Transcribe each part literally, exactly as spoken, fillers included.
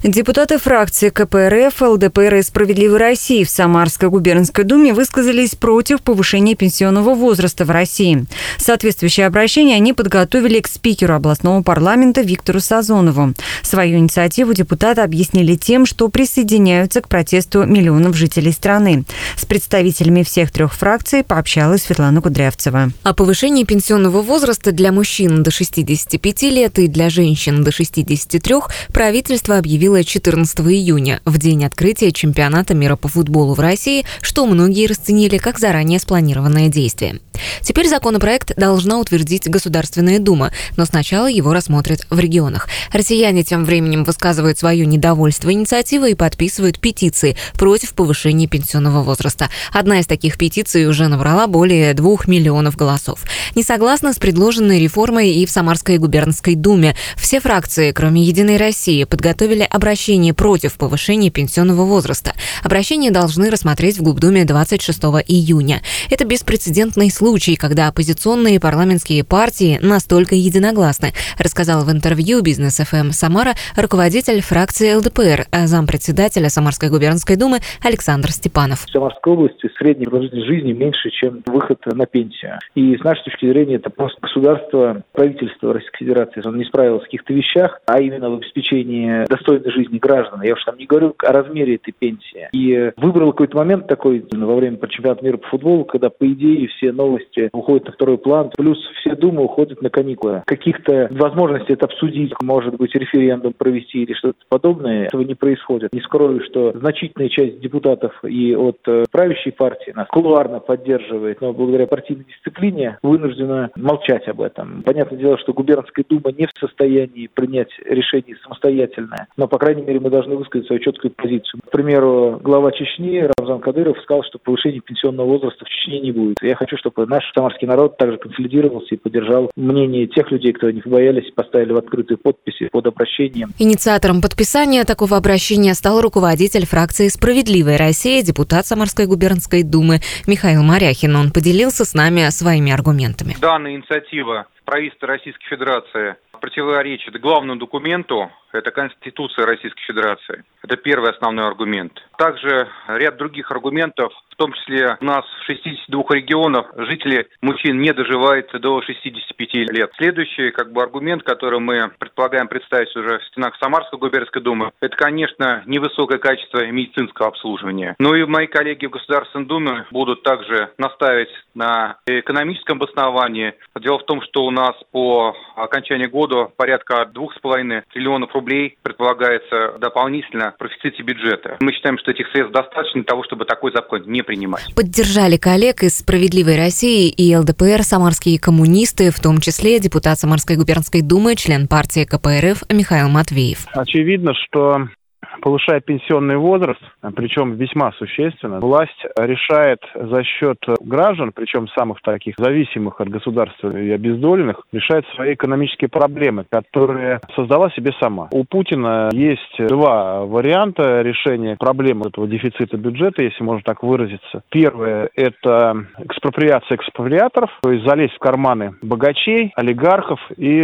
Депутаты фракции ка пэ эр эф, эл дэ пэ эр и «Справедливой России» в Самарской губернской думе высказались против повышения пенсионного возраста в России. Соответствующее обращение они подготовили к спикеру областного парламента Виктору Сазонову. Свою инициативу депутаты объяснили тем, что присоединяются к протесту миллионов жителей страны. С представителями всех трех фракций пообщалась Светлана Кудрявцева. О повышении пенсионного возраста для мужчин до шестидесяти пяти лет и для женщин до шестидесяти трёх правительство объявило четырнадцатого июня, в день открытия чемпионата мира по футболу в России, что многие расценили как заранее спланированное действие. Теперь законопроект должна утвердить Государственная Дума, но сначала его рассмотрят в регионах. Россияне тем временем высказывают свое недовольство инициативой и подписывают петиции против повышения пенсионного возраста. Одна из таких петиций уже набрала более двух миллионов голосов. Не согласны с предложенной реформой и в Самарской губернской думе. Все фракции, кроме «Единой России», подготовили обращение против повышения пенсионного возраста. Обращение должны рассмотреть в Губдуме двадцать шестого июня. Это беспрецедентный случай, когда оппозиционные парламентские партии настолько единогласны, рассказал в интервью «Бизнес эф эм Самара» руководитель фракции эл дэ пэ эр, зампредседателя Самарской губернской думы Александр Степанов. В Самарской области средняя продолжительность жизни меньше, чем выход на пенсию. И с нашей точки зрения это просто государство, правительство Российской Федерации, оно не справилось в каких-то вещах, а именно в обеспечении достойной жизни граждан. Я уж там не говорю о размере этой пенсии. И выбрал какой-то момент такой во время чемпионата мира по футболу, когда, по идее, все новости уходят на второй план, плюс все думы уходят на каникулы. Каких-то возможностей это обсудить, может быть, референдум провести или что-то подобное, этого не происходит. Не скрою, что значительная часть депутатов и от правящей партии нас кулуарно поддерживает, но благодаря партийной дисциплине вынуждена молчать об этом. Понятное дело, что губернская дума не в состоянии принять решение самостоятельно, но, по крайней мере, мы должны высказать свою четкую позицию. К примеру, глава Чечни Рамзан Кадыров сказал, что повышения пенсионного возраста в Чечне не будет. Я хочу, чтобы наш самарский народ также консолидировался и поддержал мнение тех людей, кто не побоялись, поставили в открытые подписи под обращением. Инициатором подписания такого обращения стал руководитель фракции «Справедливая Россия», депутат Самарской губернской думы Михаил Моряхин. Он поделился с нами своими аргументами. Данная инициатива правительства Российской Федерации противоречит главному документу, это Конституция Российской Федерации. Это первый основной аргумент. Также ряд других аргументов, в том числе у нас в шестидесяти двух регионах жители мужчин не доживают до шестидесяти пяти лет. Следующий как бы аргумент, который мы предполагаем представить уже в стенах Самарской губернской думы, это, конечно, невысокое качество медицинского обслуживания. Ну и мои коллеги в Государственной Думе будут также настаивать на экономическом обосновании. Дело в том, что у нас по окончании года порядка двух с половиной триллионов рублей предполагается дополнительно в профиците бюджета. Мы считаем, что этих средств достаточно для того, чтобы такой закон не принимать. Поддержали коллег из «Справедливой России» и эл дэ пэ эр самарские коммунисты, в том числе депутат Самарской губернской думы, член партии ка пэ эр эф Михаил Матвеев. Очевидно, что повышая пенсионный возраст, причем весьма существенно, власть решает за счет граждан, причем самых таких зависимых от государства и обездоленных, решает свои экономические проблемы, которые создала себе сама. У Путина есть два варианта решения проблемы этого дефицита бюджета, если можно так выразиться. Первое – это экспроприация экспроприаторов, то есть залезть в карманы богачей, олигархов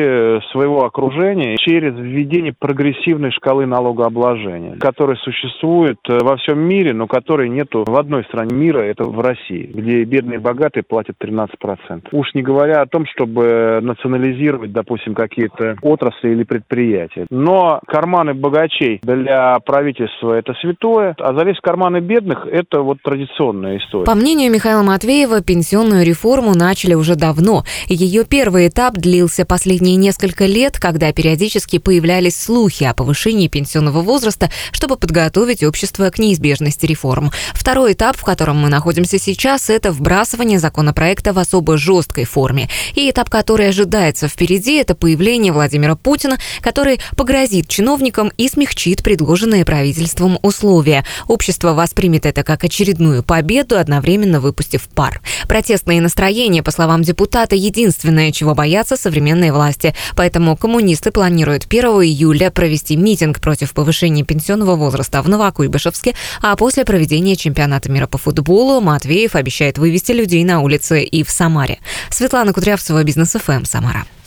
и своего окружения через введение прогрессивной шкалы налогообложения, который существует во всем мире, но который нету в одной стране мира, это в России, где бедные и богатые платят тринадцать процентов. Уж не говоря о том, чтобы национализировать, допустим, какие-то отрасли или предприятия. Но карманы богачей для правительства это святое, а залезть в карманы бедных это вот традиционная история. По мнению Михаила Матвеева, пенсионную реформу начали уже давно. Ее первый этап длился последние несколько лет, когда периодически появлялись слухи о повышении пенсионного возраста, чтобы подготовить общество к неизбежности реформ. Второй этап, в котором мы находимся сейчас, это вбрасывание законопроекта в особо жесткой форме. И этап, который ожидается впереди, это появление Владимира Путина, который погрозит чиновникам и смягчит предложенные правительством условия. Общество воспримет это как очередную победу, одновременно выпустив пар. Протестные настроения, по словам депутата, единственное, чего боятся современные власти. Поэтому коммунисты планируют первого июля провести митинг против повышения пенсионного возраста в Новокуйбышевске, а после проведения чемпионата мира по футболу Матвеев обещает вывести людей на улицы и в Самаре. Светлана Кудрявцева, Бизнес эф эм, Самара.